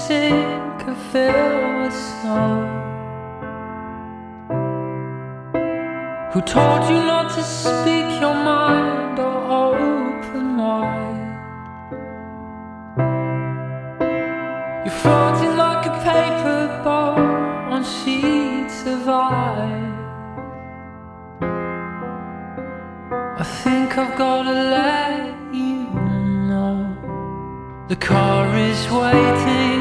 sink and fill with snow? Who told you not to speak your mind or open wide? You're floating like a paper ball on sheets of ice. I think I've gotta let you know the car is waiting.